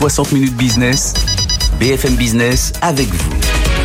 60 minutes business, BFM Business avec vous.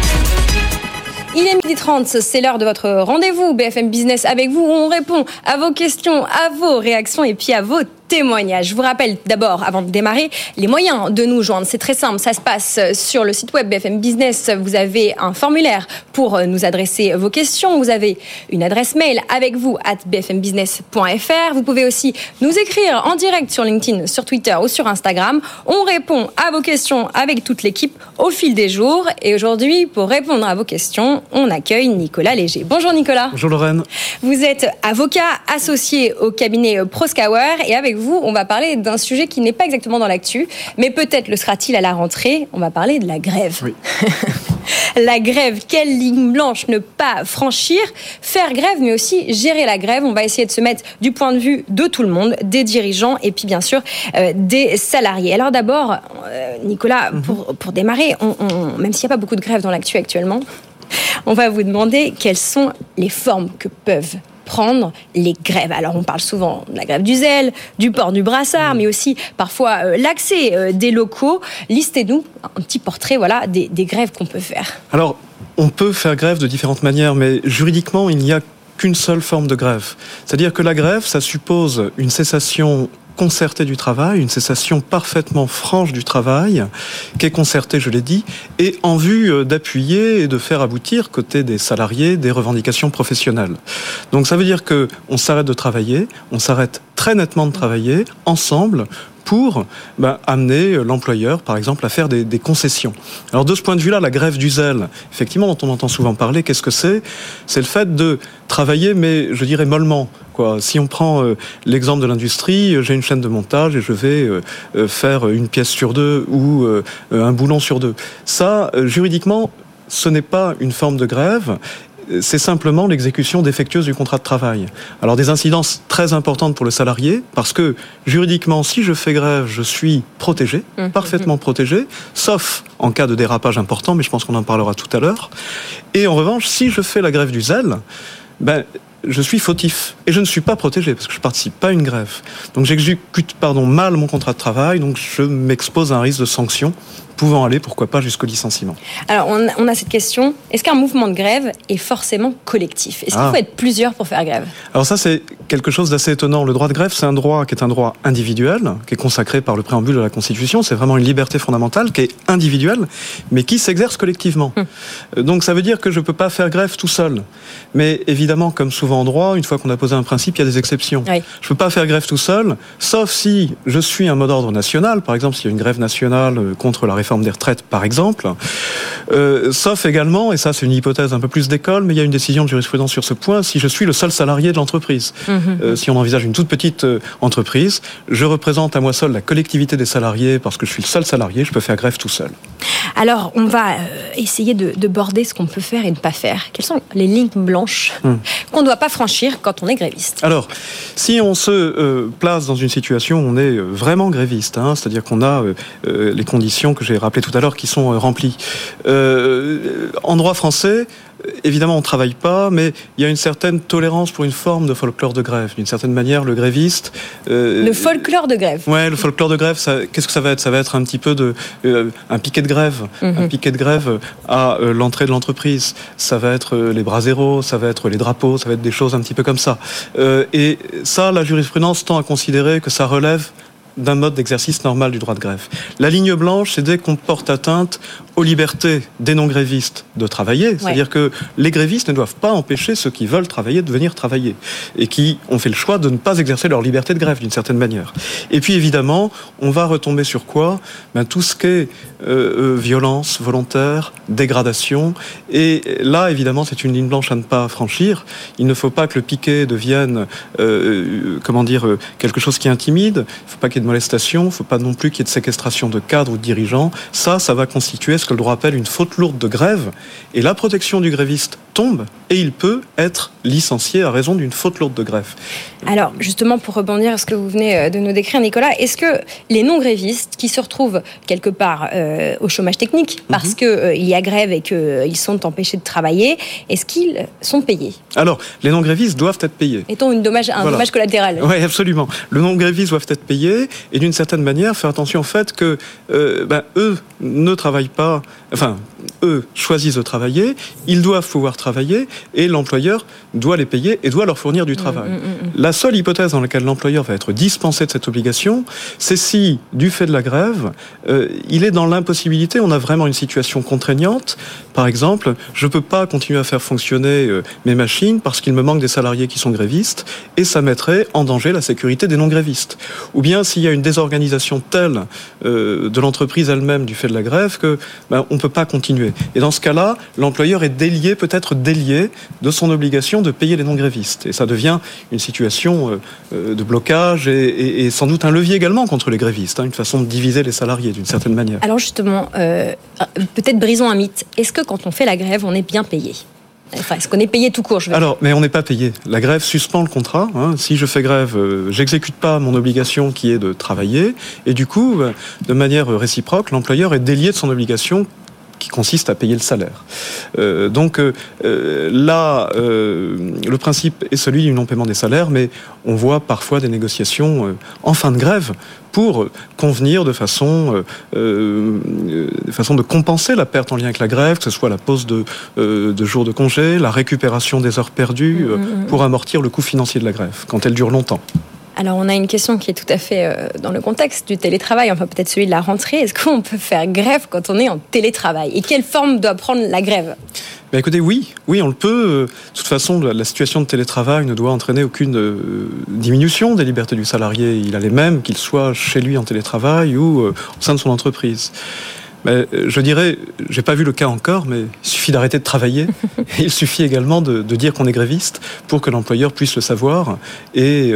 Il est 12h30, c'est l'heure de votre rendez-vous BFM Business avec vous où on répond à vos questions, à vos réactions et puis à vos témoignages. Je vous rappelle d'abord, avant de démarrer, les moyens de nous joindre. C'est très simple, ça se passe sur le site web BFM Business. Vous avez un formulaire pour nous adresser vos questions. Vous avez une adresse mail avec vous @bfmbusiness.fr. Vous pouvez aussi nous écrire en direct sur LinkedIn, sur Twitter ou sur Instagram. On répond à vos questions avec toute l'équipe au fil des jours. Et aujourd'hui, pour répondre à vos questions, on accueille Nicolas Léger. Bonjour Nicolas. Bonjour Lorraine. Vous êtes avocat associé au cabinet Proskauer et avec vous, on va parler d'un sujet qui n'est pas exactement dans l'actu, mais peut-être le sera-t-il à la rentrée. On va parler de la grève. Oui. La grève, quelle ligne blanche ne pas franchir? Faire grève, mais aussi gérer la grève. On va essayer de se mettre du point de vue de tout le monde, des dirigeants et puis bien sûr des salariés. Alors d'abord, Nicolas, pour démarrer, même s'il n'y a pas beaucoup de grèves dans l'actu actuellement, on va vous demander quelles sont les formes que peuvent prendre les grèves. Alors on parle souvent de la grève du zèle, du port du brassard, mais aussi parfois l'accès des locaux. Listez-nous un petit portrait des grèves qu'on peut faire. Alors, on peut faire grève de différentes manières, mais juridiquement, il n'y a qu'une seule forme de grève. C'est-à-dire que la grève, ça suppose une cessation concertée du travail, une cessation parfaitement franche du travail, qui est concertée, je l'ai dit, et en vue d'appuyer et de faire aboutir, côté des salariés, des revendications professionnelles. Donc ça veut dire qu'on s'arrête de travailler, on s'arrête très nettement de travailler, ensemble, pour amener l'employeur, par exemple, à faire des concessions. Alors de ce point de vue-là, la grève du zèle, effectivement, dont on entend souvent parler, qu'est-ce que c'est ? C'est le fait de travailler, mais je dirais mollement. Si on prend l'exemple de l'industrie, j'ai une chaîne de montage et je vais faire une pièce sur deux ou un boulon sur deux. Ça, juridiquement, ce n'est pas une forme de grève. C'est simplement l'exécution défectueuse du contrat de travail. Alors des incidences très importantes pour le salarié, parce que juridiquement, si je fais grève, je suis protégé, parfaitement protégé, sauf en cas de dérapage important, mais je pense qu'on en parlera tout à l'heure. Et en revanche, si je fais la grève du zèle, je suis fautif et je ne suis pas protégé parce que je ne participe pas à une grève. Donc j'exécute mal mon contrat de travail, donc je m'expose à un risque de sanction pouvant aller, pourquoi pas, jusqu'au licenciement. Alors, on a cette question. Est-ce qu'un mouvement de grève est forcément collectif ? Est-ce qu'il faut être plusieurs pour faire grève ? Alors ça, c'est quelque chose d'assez étonnant. Le droit de grève, c'est un droit qui est un droit individuel, qui est consacré par le préambule de la Constitution. C'est vraiment une liberté fondamentale qui est individuelle, mais qui s'exerce collectivement. Donc ça veut dire que je ne peux pas faire grève tout seul. Mais évidemment, comme souvent en droit, une fois qu'on a posé un principe, il y a des exceptions. Oui. Je ne peux pas faire grève tout seul, sauf si je suis un mot d'ordre national. Par exemple, s'il y a une grève nationale contre la réforme des retraites, par exemple. Sauf également, et ça c'est une hypothèse un peu plus d'école, mais il y a une décision de jurisprudence sur ce point, si je suis le seul salarié de l'entreprise. Si on envisage une toute petite entreprise, je représente à moi seul la collectivité des salariés parce que je suis le seul salarié, je peux faire grève tout seul. Alors, on va essayer de border ce qu'on peut faire et ne pas faire. Quelles sont les lignes blanches qu'on ne doit pas franchir quand on est gréviste ? Alors, si on se place dans une situation où on est vraiment gréviste, c'est-à-dire qu'on a les conditions que j'ai rappelées tout à l'heure qui sont remplies. En droit français, évidemment, on ne travaille pas, mais il y a une certaine tolérance pour une forme de folklore de grève. D'une certaine manière, le gréviste... le folklore de grève. Ouais, le folklore de grève, qu'est-ce que ça va être ? Ça va être un petit peu un piquet de grève. Un piquet de grève à l'entrée de l'entreprise. Ça va être les braseros, ça va être les drapeaux, ça va être des choses un petit peu comme ça. Et ça, la jurisprudence tend à considérer que ça relève d'un mode d'exercice normal du droit de grève. La ligne blanche, c'est dès qu'on porte atteinte aux libertés des non-grévistes de travailler. C'est-à-dire que les grévistes ne doivent pas empêcher ceux qui veulent travailler de venir travailler et qui ont fait le choix de ne pas exercer leur liberté de grève d'une certaine manière. Et puis évidemment, on va retomber sur quoi ? Tout ce qui est violence volontaire, dégradation. Et là, évidemment, c'est une ligne blanche à ne pas franchir. Il ne faut pas que le piquet devienne quelque chose qui intimide. Il ne faut pas qu'il y ait de molestation. Il ne faut pas non plus qu'il y ait de séquestration de cadres ou de dirigeants. Ça va constituer ce que le droit appelle une faute lourde de grève. Et la protection du gréviste tombe et il peut être licencié à raison d'une faute lourde de greffe. Alors, justement, pour rebondir à ce que vous venez de nous décrire, Nicolas, est-ce que les non-grévistes qui se retrouvent quelque part au chômage technique parce qu'il y a grève et qu'ils sont empêchés de travailler, est-ce qu'ils sont payés ? Alors, les non-grévistes doivent être payés. Mettons un dommage collatéral. Oui, absolument. Les non-grévistes doivent être payés et d'une certaine manière, faire attention au fait que eux ne travaillent pas, eux choisissent de travailler, ils doivent pouvoir travailler et l'employeur doit les payer et doit leur fournir du travail. La seule hypothèse dans laquelle l'employeur va être dispensé de cette obligation, c'est si, du fait de la grève, il est dans l'impossibilité, on a vraiment une situation contraignante. Par exemple, je ne peux pas continuer à faire fonctionner mes machines parce qu'il me manque des salariés qui sont grévistes et ça mettrait en danger la sécurité des non-grévistes. Ou bien s'il y a une désorganisation telle de l'entreprise elle-même du fait de la grève que on ne peut pas continuer. Et dans ce cas-là, l'employeur est peut-être délié de son obligation de payer les non-grévistes. Et ça devient une situation de blocage et sans doute un levier également contre les grévistes, une façon de diviser les salariés d'une certaine manière. Alors justement, peut-être brisons un mythe. Est-ce que quand on fait la grève, on est bien payé ? Est-ce qu'on est payé tout court ? Mais on n'est pas payé. La grève suspend le contrat. Si je fais grève, j'exécute pas mon obligation qui est de travailler. Et du coup, de manière réciproque, l'employeur est délié de son obligation qui consiste à payer le salaire. Le principe est celui du non-paiement des salaires, mais on voit parfois des négociations en fin de grève pour convenir de façon de compenser la perte en lien avec la grève, que ce soit la pause de jours de congé, la récupération des heures perdues, pour amortir le coût financier de la grève, quand elle dure longtemps. Alors, on a une question qui est tout à fait dans le contexte du télétravail, enfin peut-être celui de la rentrée. Est-ce qu'on peut faire grève quand on est en télétravail ? Et quelle forme doit prendre la grève ? Écoutez, oui, on le peut. De toute façon, la situation de télétravail ne doit entraîner aucune diminution des libertés du salarié. Il a les mêmes qu'il soit chez lui en télétravail ou au sein de son entreprise. Mais je dirais, j'ai pas vu le cas encore, mais il suffit d'arrêter de travailler. Il suffit également de dire qu'on est gréviste pour que l'employeur puisse le savoir et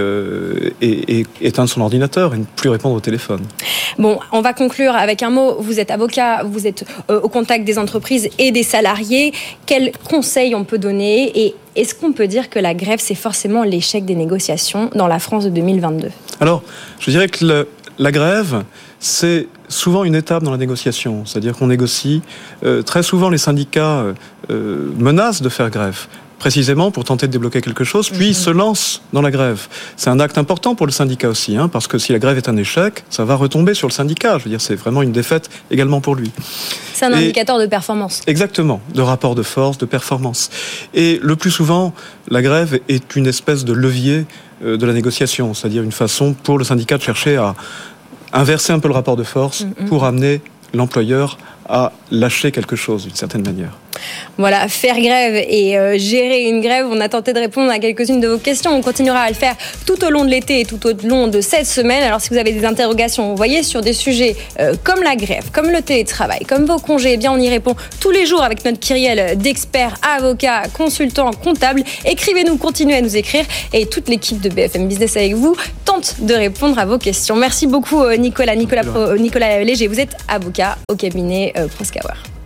éteindre son ordinateur et ne plus répondre au téléphone. Bon, on va conclure avec un mot. Vous êtes avocat, vous êtes au contact des entreprises et des salariés. Quels conseils on peut donner et est-ce qu'on peut dire que la grève, c'est forcément l'échec des négociations dans la France de 2022 ? Alors, je dirais que la grève, c'est souvent une étape dans la négociation. C'est-à-dire qu'on négocie. Très souvent, les syndicats menacent de faire grève, précisément pour tenter de débloquer quelque chose, puis ils se lancent dans la grève. C'est un acte important pour le syndicat aussi, parce que si la grève est un échec, ça va retomber sur le syndicat. Je veux dire, c'est vraiment une défaite également pour lui. C'est un indicateur de performance. Exactement, de rapport de force, de performance. Et le plus souvent, la grève est une espèce de levier de la négociation, c'est-à-dire une façon pour le syndicat de chercher à inverser un peu le rapport de force pour amener l'employeur à lâcher quelque chose d'une certaine manière. Voilà, faire grève et gérer une grève, on a tenté de répondre à quelques-unes de vos questions. On continuera à le faire tout au long de l'été et tout au long de cette semaine. Alors si vous avez des interrogations, vous voyez, sur des sujets comme la grève, comme le télétravail, comme vos congés, eh bien on y répond tous les jours avec notre kyrielle d'experts, avocats, consultants, comptables. Écrivez-nous, continuez à nous écrire et toute l'équipe de BFM Business avec vous tente de répondre à vos questions. Merci beaucoup Nicolas Léger, vous êtes avocat au cabinet Proskauer.